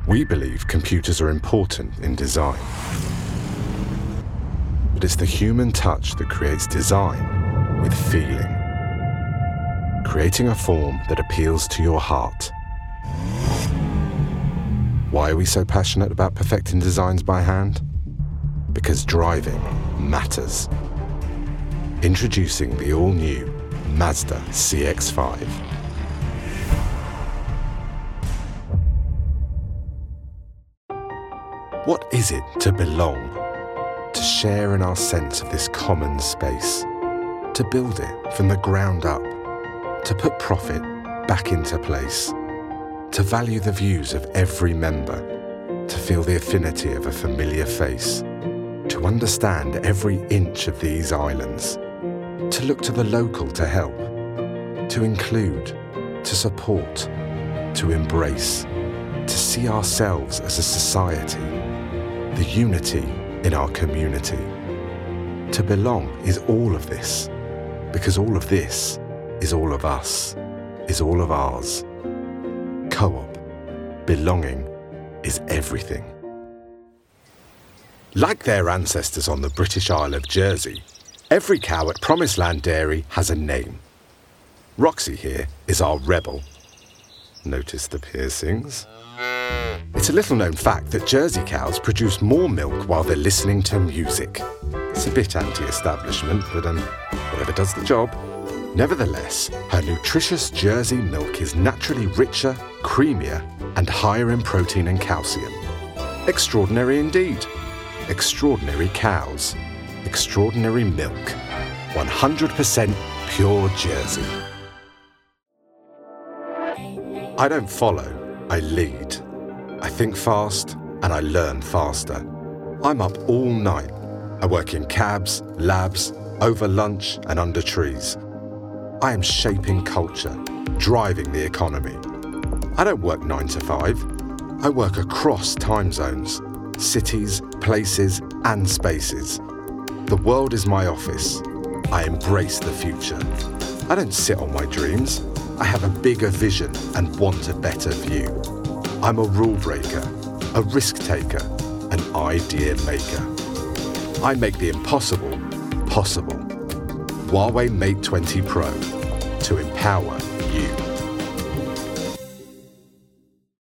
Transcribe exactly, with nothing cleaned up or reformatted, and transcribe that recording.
We believe computers are important in design. But it's the human touch that creates design with feeling. Creating a form that appeals to your heart. Why are we so passionate about perfecting designs by hand? Because driving matters. Introducing the all-new Mazda C X five. What is it to belong? To share in our sense of this common space? To build it from the ground up? To put profit back into place? To value the views of every member? To feel the affinity of a familiar face? To understand every inch of these islands? To look to the local to help? To include? To support? To embrace? To see ourselves as a society? The unity in our community. To belong is all of this, because all of this is all of us, is all of ours. Co-op, belonging is everything. Like their ancestors on the British Isle of Jersey, every cow at Promised Land Dairy has a name. Roxy here is our rebel. Notice the piercings? It's a little-known fact that Jersey cows produce more milk while they're listening to music. It's a bit anti-establishment, but um, whatever does the job. Nevertheless, her nutritious Jersey milk is naturally richer, creamier, and higher in protein and calcium. Extraordinary indeed. Extraordinary cows. Extraordinary milk. one hundred percent pure Jersey. I don't follow, I lead. I think fast and I learn faster. I'm up all night. I work in cabs, labs, over lunch and under trees. I am shaping culture, driving the economy. I don't work nine to five. I work across time zones, cities, places and spaces. The world is my office. I embrace the future. I don't sit on my dreams. I have a bigger vision and want a better view. I'm a rule breaker, a risk taker, an idea maker. I make the impossible possible. Huawei Mate twenty Pro to empower you.